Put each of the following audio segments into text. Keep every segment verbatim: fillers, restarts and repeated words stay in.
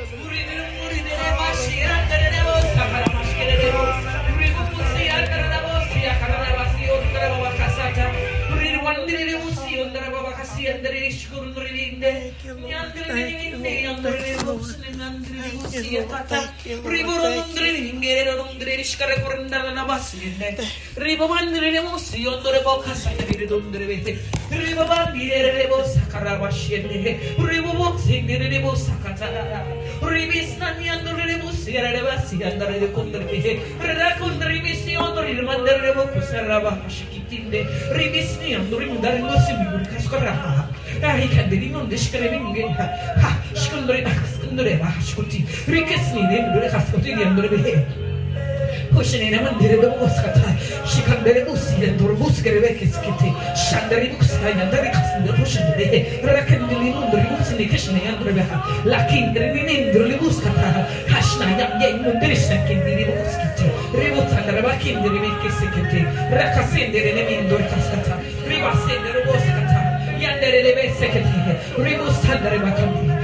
Pushing in a mandere do Moscata, she can be Lucy and Dorbuska Rekisky, Shandari Buska and the Rikas, the Pushing the Rakan the Limun, the Rimus in the Kitchen and Rebecca, Lakin the Rinin, the Libuskata, Hashna, Yang Mundrisnak in the Libuskiti, Ribut and the Rabakin, the Rimikisikiti, Rakasin, the Remin Dorkasata, Ribasin, the Roboskata, Yandere Sekati, Ribus and the Rebakam.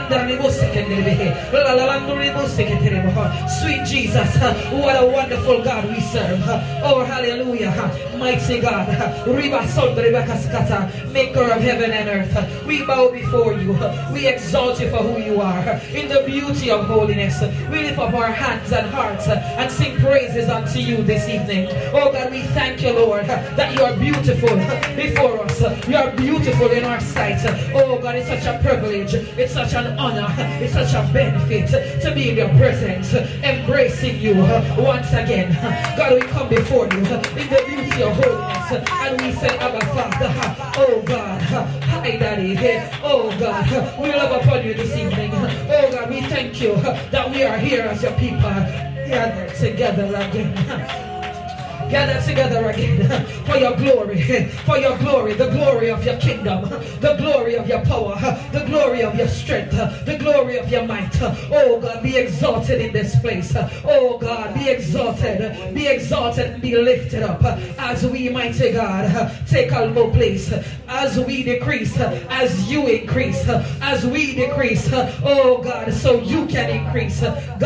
Sweet Jesus, what a wonderful God we serve. Oh, hallelujah. Mighty God, maker of heaven and earth. We bow before you. We exalt you for who you are. In the beauty of holiness, we lift up our hands and hearts and sing praises unto you this evening. Oh God, we thank you, Lord, that you are beautiful before us. You are beautiful in our sight. Oh God, it's such a privilege. It's such an honor. It's such a benefit to be in your presence, embracing you once again. God, we come before you in the beauty of holiness, and we say, Abba Father, oh God, hi Daddy, oh God, we love upon you this evening. Oh God, we thank you that we are here as your people, gathered together again. Gather together again for your glory, for your glory, the glory of your kingdom, the glory of your power, the glory of your strength, the glory of your might. Oh God, be exalted in this place. Oh God, be exalted, be exalted and be lifted up as we, mighty God, take our low place, as we decrease, as you increase, as we decrease. Oh God, so you can increase.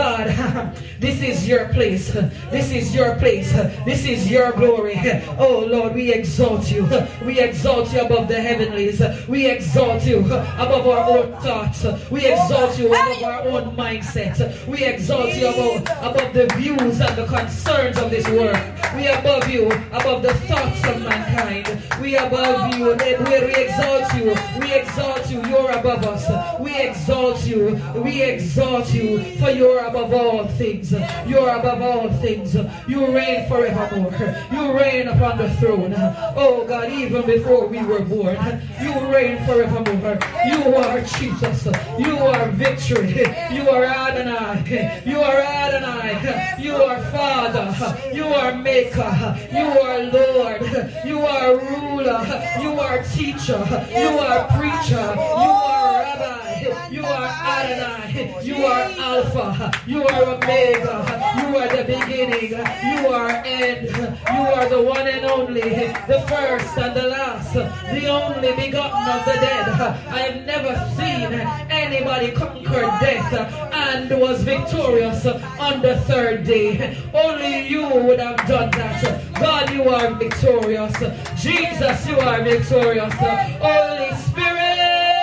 God, this is your place. This is your place. This is is your glory. Oh Lord, we exalt you. We exalt you above the heavenlies. We exalt you above our own thoughts. We exalt you above our own mindset. We exalt you above, above the views and the concerns of this world. We above you, above the thoughts of mankind. We above you. We exalt you. We exalt you. You're above us. We exalt you. We exalt you, for you're above all things. You're above all things. You reign forevermore. You reign upon the throne. Oh God, even before we were born, you reign forevermore. You are Jesus. You are victory. You are Adonai. You are Adonai. You are Father. You are Maker. You are Lord. You are Ruler. You are Teacher. You are Preacher. You are Rabbi. You are Adonai. You are Alpha. You are Omega. You are the beginning. You are end. You are the one and only, the first and the last, the only begotten of the dead. I have never seen anybody conquer death and was victorious on the third day. Only you would have done that. God, you are victorious. Jesus, you are victorious. Holy Spirit,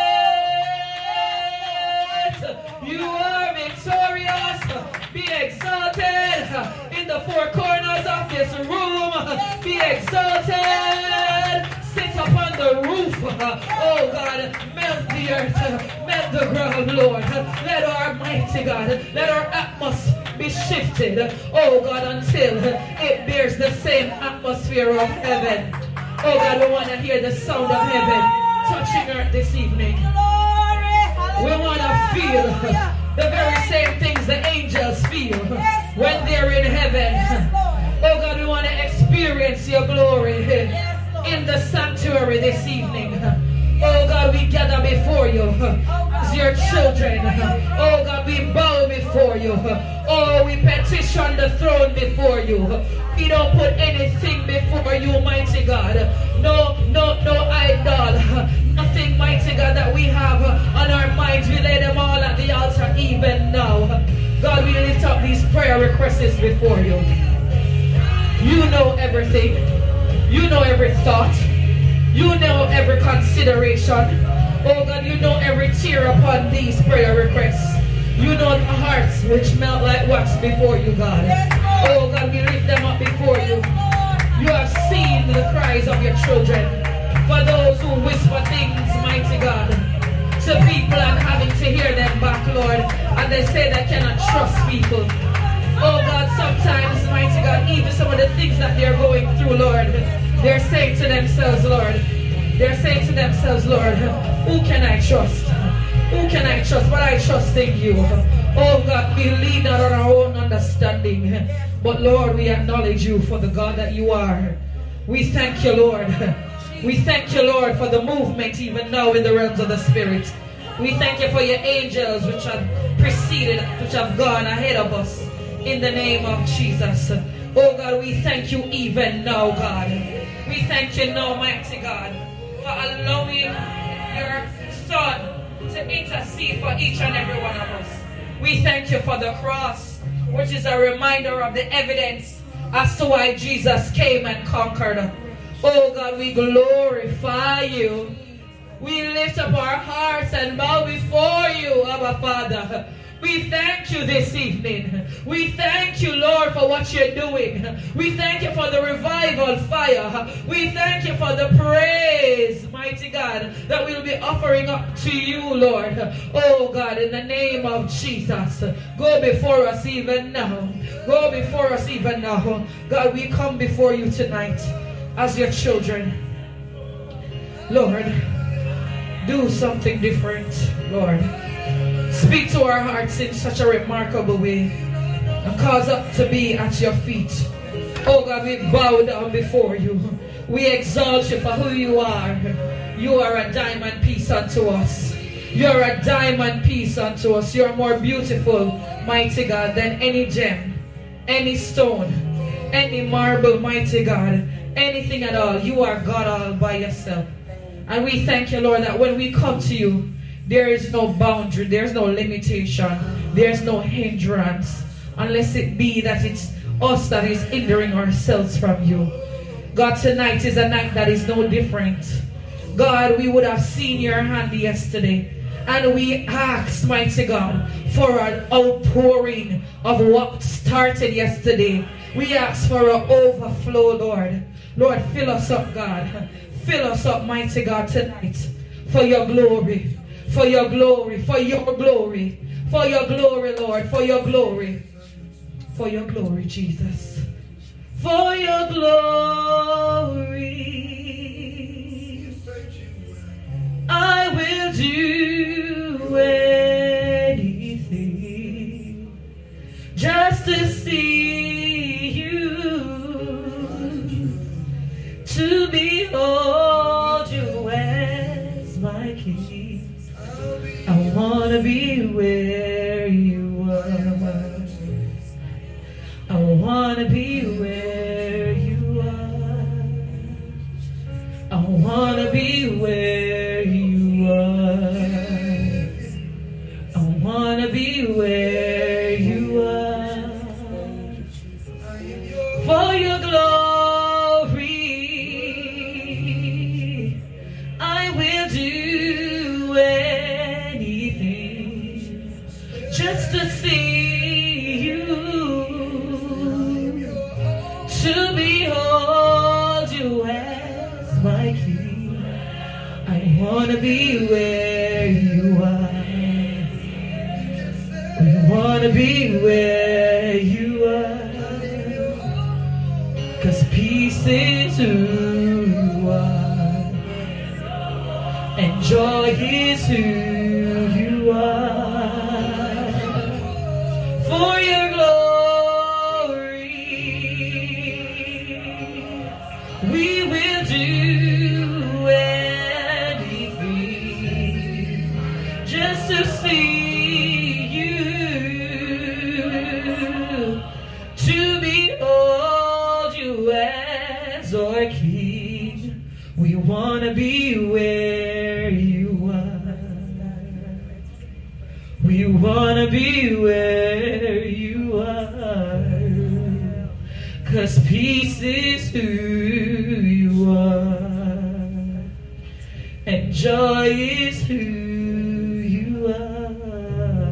you are victorious. Be exalted in the four corners of this room. Be exalted. Sit upon the roof. Oh God, melt the earth, melt the ground, Lord. Let our mighty God, let our atmosphere be shifted, oh God, until it bears the same atmosphere of heaven. Oh God, we want to hear the sound of heaven touching earth this evening. We want to feel the very same things the angels feel when they're in heaven. Oh God, we want to experience your glory in the sanctuary this evening. Oh God, we gather before you as your children. Oh God, we bow before you. Oh, we petition the throne before you. We don't put anything before you, mighty God. No, no, no idol. Nothing, mighty God, that we have on our minds. We lay them all at the altar even God, we lift up these prayer requests before you. You know everything. You know every thought. You know every consideration. Oh God, you know every tear upon these prayer requests. You know the hearts which melt like wax before you, God. Oh God, we lift them up before you. You have seen the cries of your children. For those who whisper things, mighty God, to people and having to hear them back, Lord. And they say they cannot trust people. Oh God, sometimes, mighty God, even some of the things that they're going through, Lord, they're saying to themselves, Lord, they're saying to themselves, Lord, who can I trust? Who can I trust? But I trust in you. Oh God, we lean not on our own understanding. But Lord, we acknowledge you for the God that you are. We thank you, Lord. We thank you, Lord, for the movement even now in the realms of the Spirit. We thank you for your angels which have preceded, which have gone ahead of us. In the name of Jesus. Oh God, we thank you even now, God. We thank you now, mighty God, for allowing your Son to intercede for each and every one of us. We thank you for the cross, which is a reminder of the evidence as to why Jesus came and conquered. Oh God, we glorify you. We lift up our hearts and bow before you, Abba Father. We thank you this evening. We thank you, Lord, for what you're doing. We thank you for the revival fire. We thank you for the praise, mighty God, that we'll be offering up to you, Lord. Oh God, in the name of Jesus, go before us even now. Go before us even now. God, we come before you tonight as your children. Lord, do something different, Lord. Speak to our hearts in such a remarkable way and cause us to be at your feet. Oh God, we bow down before you. We exalt you for who you are. You are a diamond piece unto us. You're a diamond piece unto us. You're more beautiful, mighty God, than any gem, any stone, any marble, mighty God, anything at all. You are God all by yourself. And we thank you, Lord, that when we come to you, there is no boundary, there's no limitation, there's no hindrance, unless it be that it's us that is hindering ourselves from you. God, tonight is a night that is no different. God, we would have seen your hand yesterday, and we asked, mighty God, for an outpouring of what started yesterday. We asked for an overflow, Lord. Lord, fill us up, God. Fill us up, mighty God, tonight for your glory. For your glory, for your glory, for your glory, Lord, for your glory, for your glory, Jesus, for your glory, I will do anything just to see you, to behold you as my King. I wanna be where you are. I wanna be where you are. I wanna be where you are. I wanna be where you are. For your glory, I will do anything just to see you, to behold you as my King. I wanna be where you are. I wanna be where you are. 'Cause peace is who you are, and joy is who you are. For your glory, we will do anything just to see you, to behold you as our King. We wanna be where you are. wanna be where you are, 'cause peace is who you are, and joy is who you are.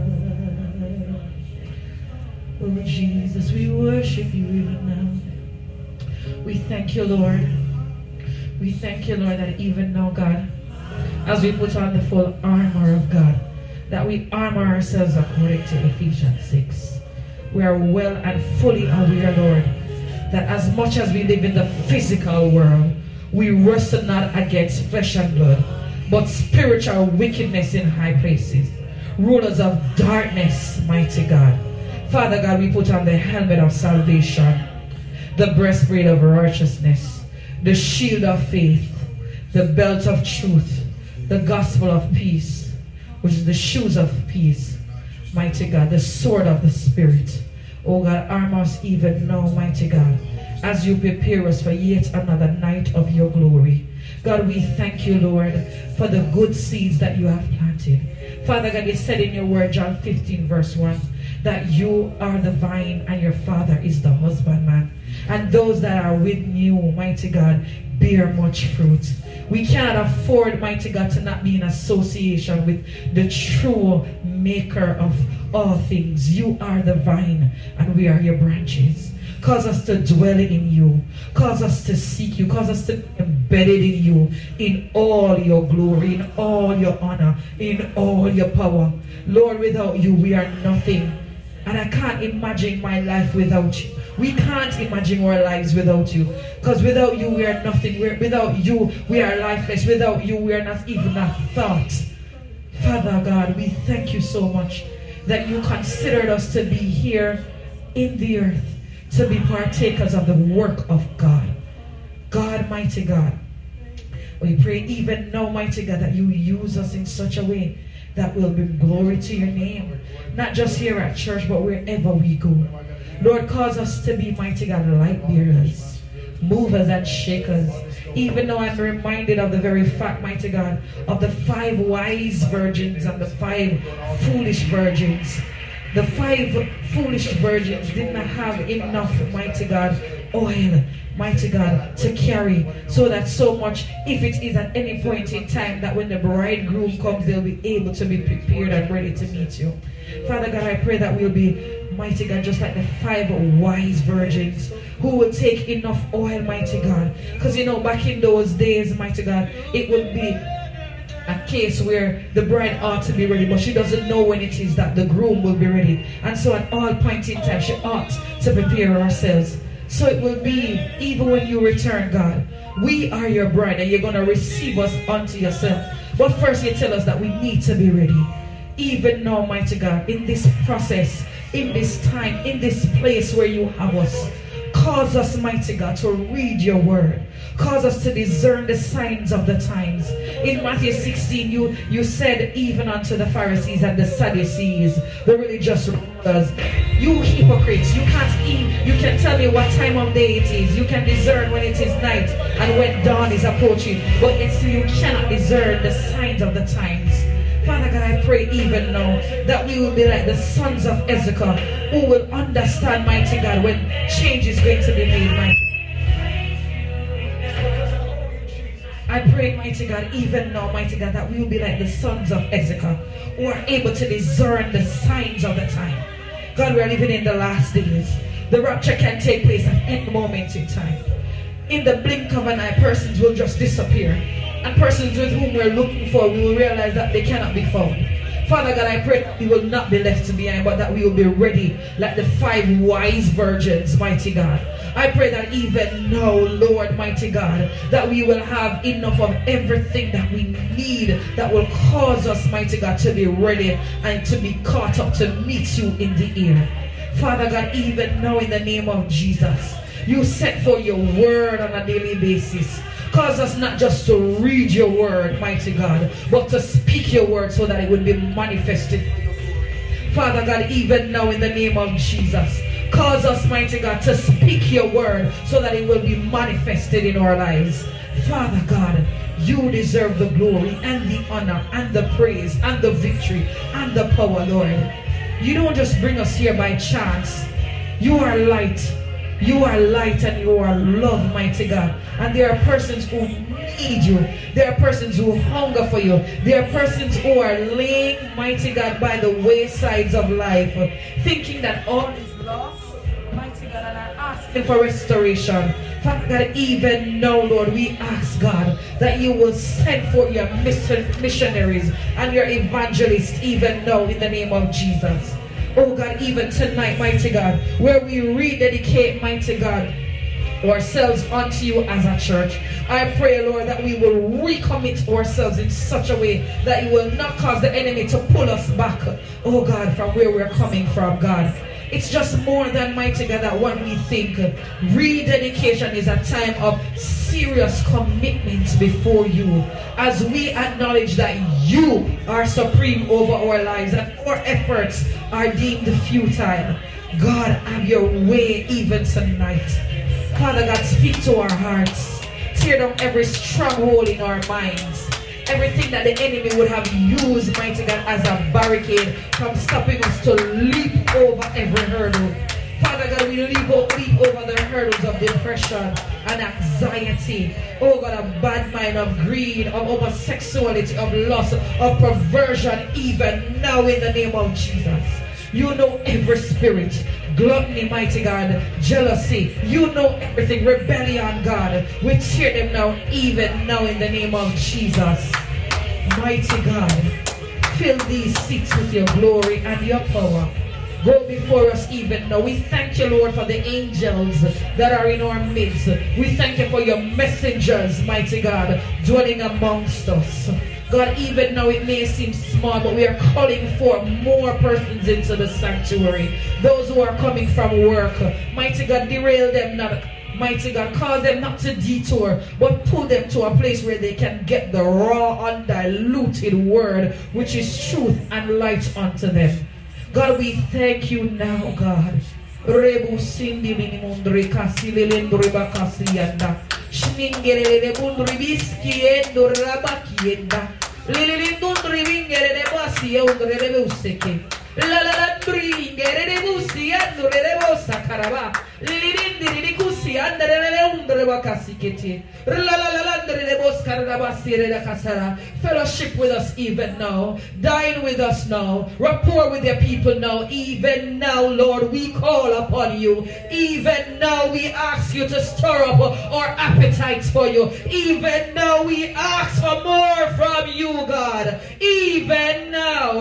Oh Jesus, we worship you even now. We thank you, Lord. We thank you, Lord, that even now, God, as we put on the full armor of God, that we armor ourselves according to Ephesians six. We are well and fully aware, Lord, that as much as we live in the physical world, we wrestle not against flesh and blood, but spiritual wickedness in high places, rulers of darkness, mighty God. Father God, we put on the helmet of salvation, the breastplate of righteousness, the shield of faith, the belt of truth, the gospel of peace, which is the shoes of peace, mighty God, the sword of the Spirit. Oh God, arm us even now, mighty God, as you prepare us for yet another night of your glory. God, we thank you, Lord, for the good seeds that you have planted. Father God, you said in your word, John fifteen verse one, that you are the vine and your Father is the husbandman. And those that are with you, mighty God, bear much fruit. We cannot afford, mighty God, to not be in association with the true maker of all things. You are the vine and we are your branches. Cause us to dwell in you. Cause us to seek you. Cause us to be embedded in you, in all your glory, in all your honor, in all your power. Lord, without you, we are nothing. And I can't imagine my life without you. We can't imagine our lives without you. Because without you, we are nothing. We're, without you, we are lifeless. Without you, we are not even a thought. Father God, we thank you so much that you considered us to be here in the earth, to be partakers of the work of God. God, mighty God, we pray even now, mighty God, that you use us in such a way that will bring glory to your name. Not just here at church, but wherever we go. Lord, cause us to be, mighty God, light bearers, movers and shakers. Even though I'm reminded of the very fact, mighty God, of the five wise virgins and the five foolish virgins. The five foolish virgins did not have enough, mighty God, oil, mighty God, to carry, so that so much, if it is at any point in time that when the bridegroom comes, they'll be able to be prepared and ready to meet you. Father God, I pray that we'll be, mighty God, just like the five wise virgins who will take enough oil, mighty God. Because, you know, back in those days, mighty God, it would be a case where the bride ought to be ready, but she doesn't know when it is that the groom will be ready. And so at all points in time, she ought to prepare herself. So it will be, even when you return, God, we are your bride and you're going to receive us unto yourself. But first you tell us that we need to be ready. Even now, mighty God, in this process, in this time, in this place where you have us, cause us, mighty God, to read your word. Cause us to discern the signs of the times. In Matthew sixteen, you, you said even unto the Pharisees and the Sadducees, the religious rulers, you hypocrites, you can't eat, you can tell me what time of day it is. You can discern when it is night and when dawn is approaching, but it's you cannot discern the signs of the times. Father God, I pray even now that we will be like the sons of Ezekiel, who will understand, mighty God, when change is going to be made, mighty. I pray, mighty God, even now, mighty God, that we will be like the sons of Ezekiel, who are able to discern the signs of the time. God, we are living in the last days. The rapture can take place at any moment in time. In the blink of an eye, persons will just disappear. And persons with whom we're looking for, we will realize that they cannot be found. Father God, I pray that we will not be left behind, but that we will be ready like the five wise virgins, mighty God. I pray that even now, Lord, mighty God, that we will have enough of everything that we need that will cause us, mighty God, to be ready and to be caught up to meet you in the air. Father God, even now in the name of Jesus, you set for your word on a daily basis. Cause us not just to read your word, mighty God, but to speak your word so that it would be manifested. Father God, even now in the name of Jesus, cause us, mighty God, to speak your word so that it will be manifested in our lives. Father God, you deserve the glory and the honor and the praise and the victory and the power, Lord. you don't just bring us here by chance. You are light. You are light and you are love, mighty God. And there are persons who need you. There are persons who hunger for you. There are persons who are laying, mighty God, by the waysides of life, thinking that all is lost, mighty God, and are asking for restoration. Father God, even now, Lord, we ask, God, that you will send forth your missionaries and your evangelists even now in the name of Jesus. Oh God, even tonight, mighty God, where we rededicate, mighty God, ourselves unto you as a church, I pray, Lord, that we will recommit ourselves in such a way that you will not cause the enemy to pull us back, oh God, from where we're coming from, God. It's just more than, mighty God, that what we think. Rededication is a time of serious commitment before you, as we acknowledge that you are supreme over our lives and our efforts are deemed futile. God, have your way even tonight. Father God, speak to our hearts. Tear down every stronghold in our minds. Everything that the enemy would have used, mighty God, as a barricade from stopping us to leap over every hurdle. Father God, we leap, leap over the hurdles of depression and anxiety. Oh God, of bad mind, of greed, of homosexuality, of lust, of perversion, even now in the name of Jesus. You know every spirit. Gluttony, mighty God, jealousy, you know everything, rebellion, God, we tear them now, even now in the name of Jesus. Mighty God, fill these seats with your glory and your power. Go before us even now. We thank you, Lord, for the angels that are in our midst. We thank you for your messengers, mighty God, dwelling amongst us. God, even now it may seem small, but we are calling for more persons into the sanctuary. Those who are coming from work, mighty God, derail them not. Mighty God, cause them not to detour, but pull them to a place where they can get the raw, undiluted word, which is truth and light unto them. God, we thank you now, God. Rebu sindi minimundri kasi lelendri bakasi yanda. Shningere de bundri biski endo rabaki yenda. Lelendri wingere de basi undre de buseke. La la la dringere de busi endo de bosa karaba. Lelendri de kusi andre de undre bakasi kete. La la la la de boska rabasi de kasara. Fellowship with us even now. Dine with us now. Rapport with your people now. Even now, Lord, we call upon you. Even now, we ask you to stir up our appetites for you. Even now, we ask for more from you, God. Even now,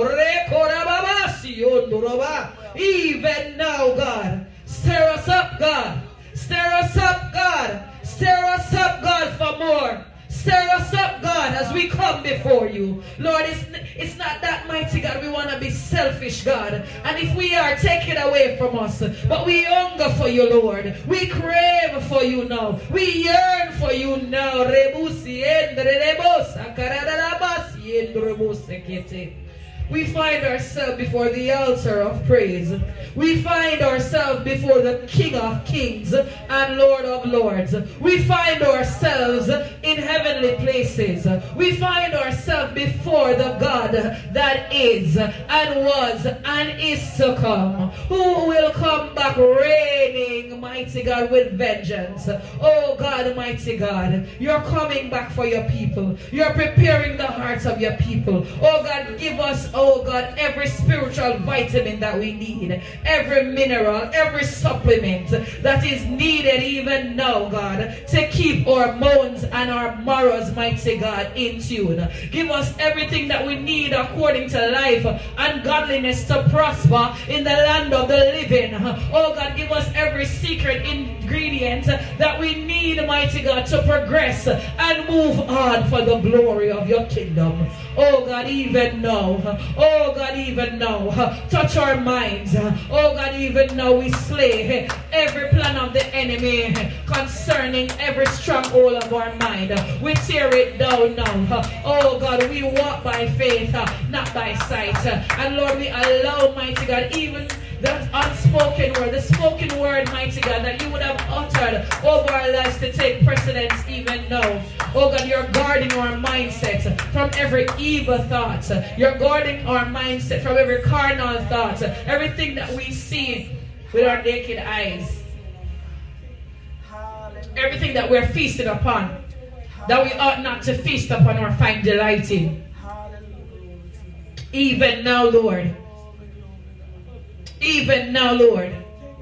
even now, God. Stir us up, God. Stir us up, God. Stir us up, God, for more. Stir us up, God, as we come before you. Lord, it's, it's not that, mighty God, we want to be selfish, God. And if we are, take it away from us. But we hunger for you, Lord. We crave for you now. We yearn for you now. We find ourselves before the altar of praise. We find ourselves before the King of Kings and Lord of Lords. We find ourselves in heavenly places. We find ourselves before the God that is and was and is to come, who will come back reigning, mighty God, with vengeance. Oh God, mighty God, you're coming back for your people. You're preparing the hearts of your people. Oh God, give us, oh God, every spiritual vitamin that we need, every mineral, every supplement that is needed even now, God, to keep our bones and our marrows, mighty God, in tune. Give us everything that we need according to life and godliness to prosper in the land of the living. Oh God, give us every secret ingredient that we need, mighty God, to progress and move on for the glory of your kingdom. Oh God, even now, oh God, even now, touch our minds. Oh God, even now we slay every plan of the enemy concerning every stronghold of our mind. We tear it down now. Oh God, we walk by faith, not by sight. And Lord, we allow, mighty God, even that unspoken word, the spoken word, mighty God, that you would have uttered over our lives to take precedence even now. Oh God, you're guarding our mindset from every evil thought. You're guarding our mindset from every carnal thought. Everything that we see with our naked eyes. Everything that we're feasted upon, that we ought not to feast upon or find delight in. Even now, Lord. Even now, Lord.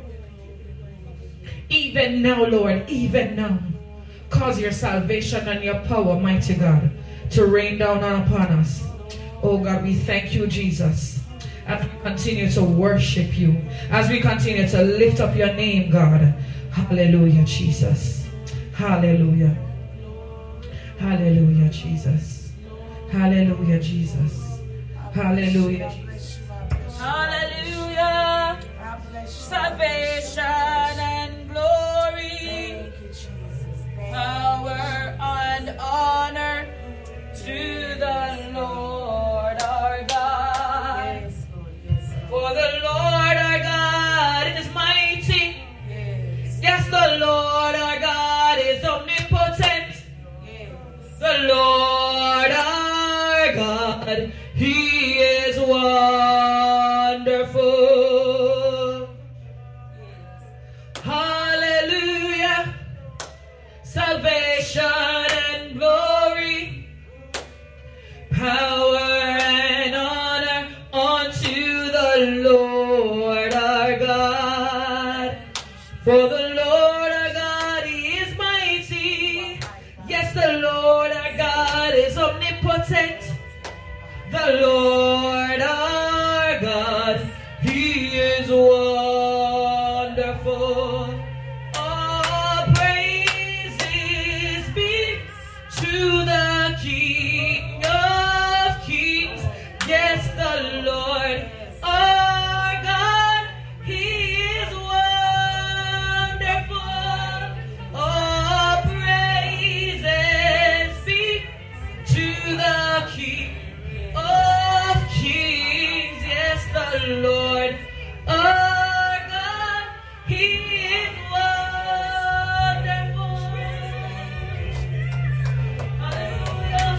Even now, Lord. Even now. Cause your salvation and your power, mighty God, to rain down upon us. Oh God, we thank you, Jesus. As we continue to worship you. As we continue to lift up your name, God. Hallelujah, Jesus. Hallelujah. Hallelujah, Jesus. Hallelujah, Jesus. Hallelujah. Hallelujah. Salvation and glory, power and honor to the Lord our God. For the Lord our God is mighty. Yes, the Lord our God is omnipotent. The Lord our God, He is wonderful. Hallelujah. Salvation and glory, power and honor unto the Lord our God. For the Lord our God, He is mighty. Yes, the Lord our God is omnipotent. The Lord our God, He is wonderful. All praises be to the King of Kings. Yes, the Lord our God, He is wonderful. All praises be to the King of Kings. Yes, the Lord our God, He is wonderful. Hallelujah.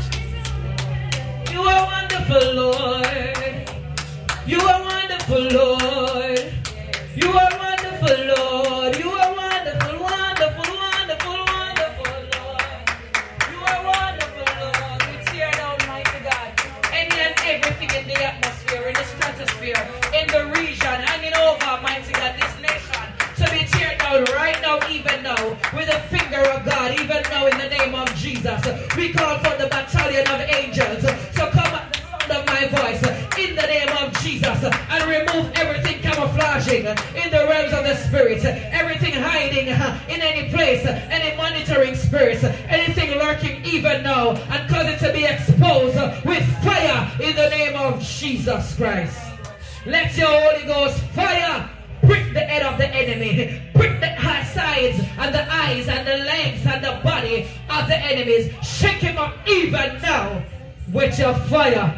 You are wonderful, Lord. You are wonderful, Lord. You are wonderful, Lord. You are wonderful, wonderful, wonderful, wonderful, Lord. You are wonderful, Lord. We tear down, mighty God, any and everything in the atmosphere, in the stratosphere, in the region, hanging over, mighty God, this nation, to be teared down right now, even now, with the finger of God, even now, in the name of Jesus. We call for the battalion of angels to come at the sound of my voice, in the name of Jesus, and remove everything camouflaging in the realms of the spirit, everything hiding in any place, any monitoring spirits, anything lurking even now, and cause it to be exposed with fire in the name of Jesus Christ. Let your Holy Ghost fire prick the head of the enemy, prick the sides and the eyes and the legs and the body of the enemies. Shake him up even now with your fire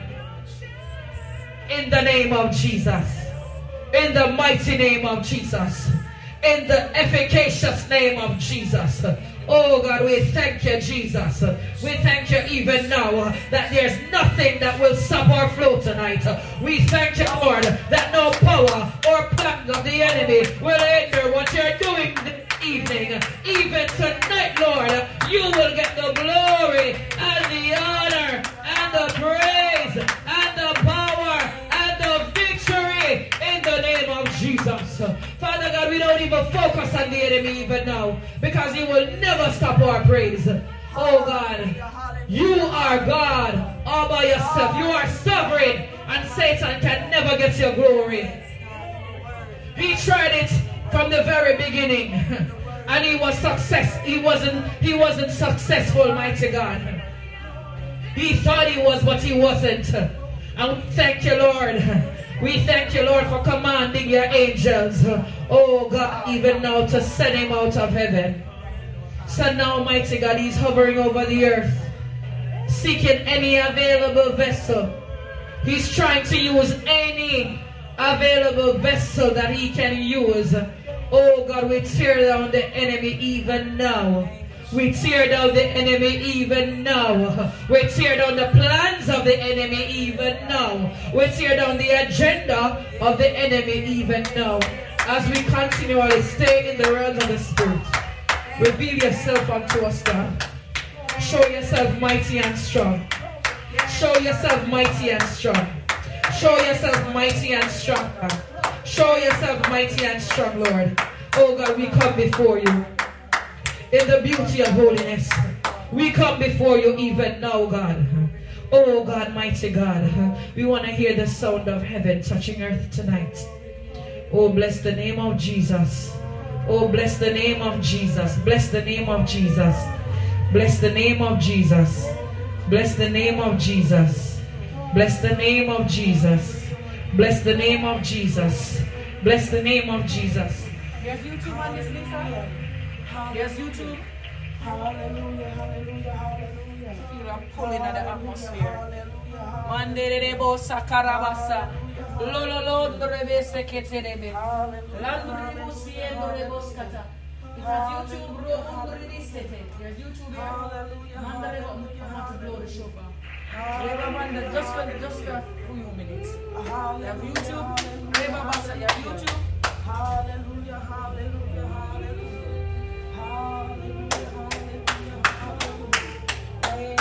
in the name of Jesus, in the mighty name of Jesus, in the efficacious name of Jesus. Oh God, we thank you, Jesus. We thank you even now that there's nothing that will stop our flow tonight. We thank you, Lord, that no power or plan of the enemy will hinder what you're doing this evening. Even tonight, Lord, you will get the glory and the honor and the praise and the power and the victory in the name of Jesus. Father God, we don't even focus on the enemy even now, because he will never stop our praise. Oh God, you are God all by yourself. You are sovereign, and Satan can never get your glory. He tried it from the very beginning, and he was success. He wasn't. He wasn't successful, mighty God. He thought he was, but he wasn't. And we thank you, Lord. We thank you, Lord, for commanding your angels, oh God, even now to send him out of heaven. So now, mighty God, he's hovering over the earth, seeking any available vessel. He's trying to use any available vessel that he can use. Oh God, we tear down the enemy even now. We tear down the enemy even now. We tear down the plans of the enemy even now. We tear down the agenda of the enemy even now. As we continually stay in the realms of the Spirit, reveal yourself unto us, God. Show yourself mighty and strong. Show yourself mighty and strong. Show yourself mighty and strong, God. Show yourself mighty and strong, Lord. Oh God, we come before you in the beauty of holiness. We come before you even now, God. Oh God, mighty God. We want to hear the sound of heaven touching earth tonight. Oh, bless the name of Jesus. Oh, bless the name of Jesus. Bless the name of Jesus. Bless the name of Jesus. Bless the name of Jesus. Bless the name of Jesus. Bless the name of Jesus. Bless the name of Jesus. There's YouTube on this, Lisa. There's YouTube. Hallelujah, hallelujah, hallelujah. Feel a pulling of the atmosphere. Manderebo sakarabasa. Lolo lo rebe seketerebe. Landrebo siendo reboskata. Because YouTube bro already set it. There's YouTube here. Mandarebo I'm about to blow the shofar. Just for just for a few minutes. You have YouTube. Reba basa. You have YouTube. Hallelujah, hallelujah, hallelujah. Hallelujah, hallelujah, hallelujah.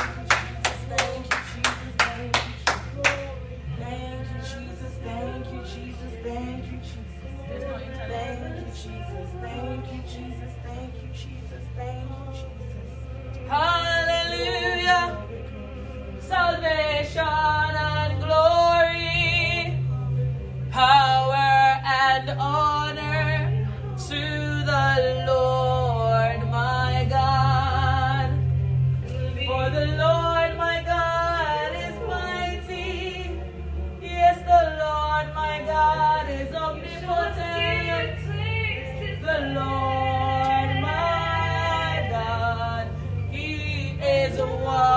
Thank you, Jesus. Thank you, Jesus. Thank you, Jesus. Thank you, Jesus. Thank you, Jesus. Thank you, Jesus. Thank you, Jesus. Thank you, Jesus. Hallelujah. Salvation and glory, power and honor to the Lord my God. For the Lord my God is mighty. Yes, the Lord my God is omnipotent. The Lord my God, He is one.